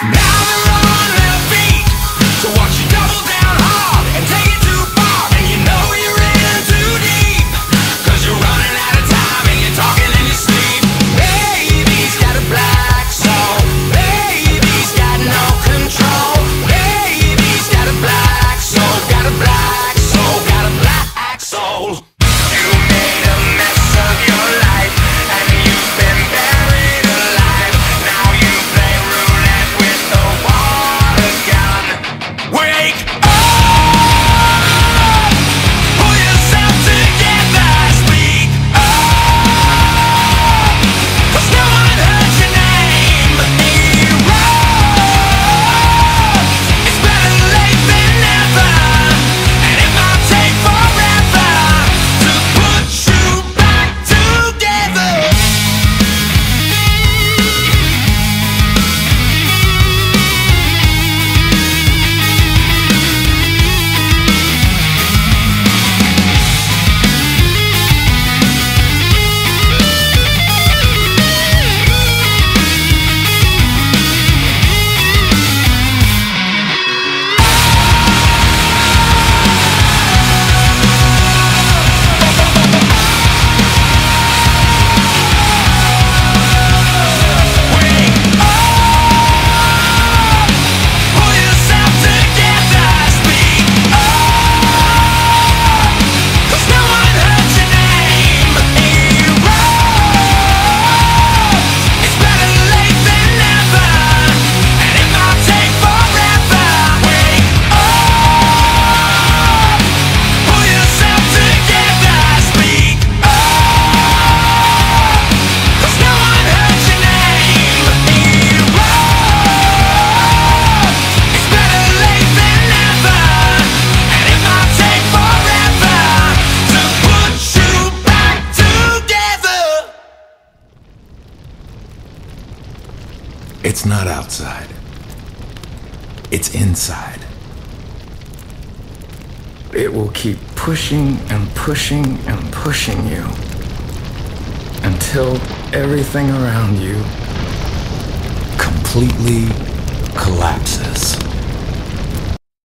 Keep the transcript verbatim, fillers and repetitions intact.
Now they're on their feet to watch you double down hard and take it too far, and you know you're in too deep, cause you're running out of time and you're talking in your sleep. Baby's got a black soul, baby's got no control, baby's got a black soul, got a black soul, got a black soul. You made a mess of your life and you've been buried alive. Now you play roulette with the water gun. Wake up! Pull yourself together, speak up, cause no one heard your name but hero. It's better late than never, and it might take forever to put you back together. Pull yourself together, speak up, cause no one heard your name but hero. It's better late than never, and it might take forever. Wake up, pull yourself together, speak up, cause no one heard your name but hero. It's better late than never, and it might take forever to put you back together. It's not outside. It's inside. It will keep pushing and pushing and pushing you until everything around you completely collapses.